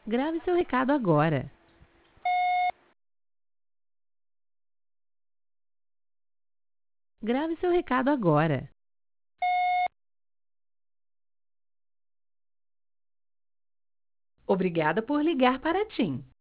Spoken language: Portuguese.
Grave seu recado agora. Grave seu recado agora. Obrigada por ligar para a TIM.